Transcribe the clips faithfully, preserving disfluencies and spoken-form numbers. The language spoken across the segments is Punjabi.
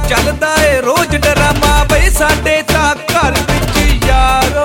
ਚੱਲਦਾ ਏ ਰੋਜ਼ ਡਰਾਮਾ ਬਈ ਸਾਡੇ ਤਾਂ ਘਰ ਵਿੱਚ ਯਾਰੋ।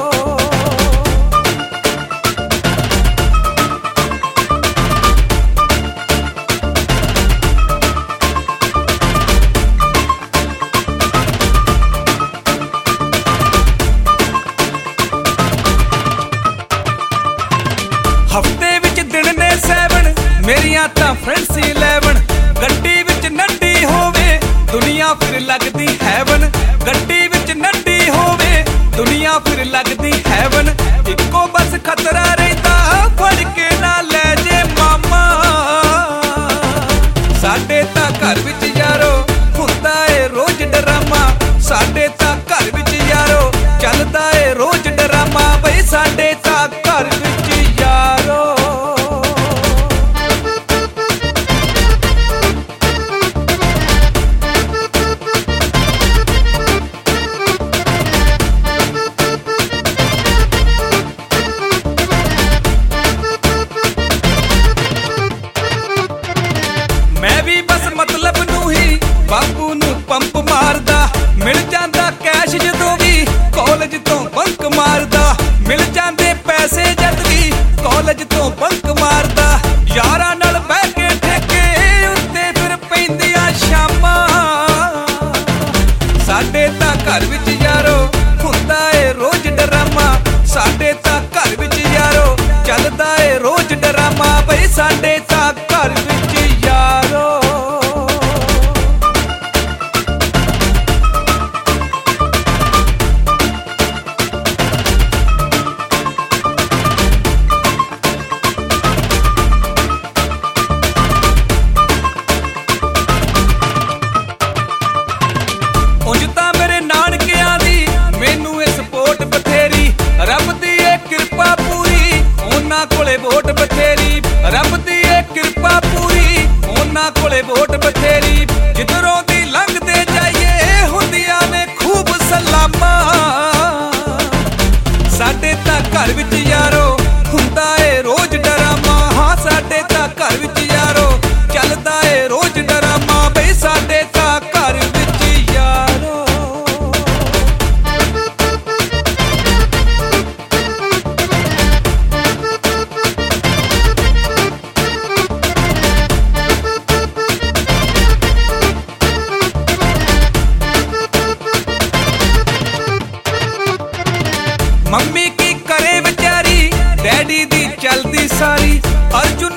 ਹਫਤੇ ਵਿੱਚ ਦਿਨ ਨੇ ਸੈਵਨ ਮੇਰੀਆਂ ਤਾਂ ਫਰੈਂਡਸ ਇਲੈਵਨ। ਗੱਡੀ ਵਿੱਚ ਨੱਡੀ ਹੋਵੇ ਦੁਨੀਆ ਫਿਰ ਲੱਗਦੀ ਹੈਵਨ। ਗੱਡੀ ਵਿੱਚ ਨੱਡੀ ਹੋਵੇ ਦੁਨੀਆ ਫਿਰ ਲੱਗਦੀ ਹੈਵਨ। ਇੱਕੋ ਬਸ ਖਤਰਾ ਰਹਿੰਦਾ ਫੜ ਕੇ ਨਾ ਲੈ ਜੇ ਮਾਮਾ। ਸਾਡੇ ਤਾਂ ਘਰ ਵਿੱਚ ਯਾਰੋ ਹੁੰਦਾ ਏ ਰੋਜ਼ ਡਰਾਮਾ। ਸਾਡੇ ਤਾਂ ਘਰ ਵਿੱਚ ਯਾਰੋ ਚੱਲਦਾ ਏ ਰੋਜ਼ ਡਰਾਮਾ ਬਈ ਸਾਡੇ ਤਾਂ ਘਰ ਵਿੱਚ ਯਾਰੋ। ਮੈਂ ਵੀ ਬਸ ਮਤਲਬ ਨੂੰ ਹੀ ਬਾਪੂ ਨੂੰ ਪੰਪ ਮਾਰਦਾ। ਮਿਲ ਜਾਂਦਾ ਕੈਸ਼ ਜਦੋਂ ਵੀ ਕਾਲਜ ਤੋਂ ਬੰਕ ਮਾਰਦਾ। ਮਿਲ ਜਾਂਦੇ ਪੈਸੇ ਜਦ ਵੀ ਕਾਲਜ ਤੋਂ ਬੰਕ ਮਾਰਦਾ। ਯਾਰਾਂ ਨਾਲ ਬਹਿ ਕੇ ਠੇਕੇ ਉੱਤੇ ਫਿਰ ਪੈਂਦੀਆਂ ਸ਼ਾਮਾਂ। ਸਾਡੇ ਤਾਂ ਘਰ ਵਿੱਚ ਯਾਰੋ ਹੁੰਦਾ ਏ ਰੋਜ਼ ਡਰਾਮਾ। ਸਾਡੇ ਤਾਂ ਘਰ ਵਿੱਚ ਯਾਰੋ ਚੱਲਦਾ ਏ ਰੋਜ਼ ਡਰਾਮਾ ਬਈ ਸਾਡੇ ਤਾਂ ਘਰ ਵਿੱਚ ਯਾਰੋ। ਉਂਝ ਤਾਂ ਮੇਰੇ ਨਾਨਕਿਆਂ ਦੀ ਮੈਨੂੰ ਇਹ ਸਪੋਰਟ ਬਥੇਰੀ। ਰੱਬ ਦੀ ਇਹ ਕਿਰਪਾ ਪੂਰੀ ਉਹਨਾਂ ਕੋਲੇ ਵੋਟ ਬਥੇਰੀ। ਰੱਬ ਦੀ ਇਹ ਕਿਰਪਾ ਪੂਰੀ ਉਹਨਾਂ ਕੋਲੇ ਵੋਟ ਬਥੇਰੀ। ਜਿੱਧਰੋਂ ਦੀ ਲੰਘਦੇ ਜਾਈਏ ਹੁੰਦੀਆਂ ਨੇ ਖੂਬ ਸਲਾਮਾਂ। ਸਾਡੇ ਤਾਂ ਘਰ ਵਿੱਚ ਯਾਰੋ ਹੁੰਦਾ ਏ ਰੋਜ਼ ਡਰਾਮਾ। ਹਾਂ ਸਾਡੇ ਤਾਂ ਘਰ ਵਿੱਚ ਯਾਰੋ ਚੱਲਦਾ ਏ ਰੋਜ਼ ਡਰਾਮਾ ਬਈ ਸਾਡੇ ਤਾਂ ਘਰ ਵਿੱਚ ਯਾਰੋ। ਮੰਮੀ ਕੀ ਕਰੇ ਵਿਚਾਰੀ ਡੈਡੀ ਦੀ ਚਲਦੀ ਸਾਰੀ। ਅਰਜੁਨ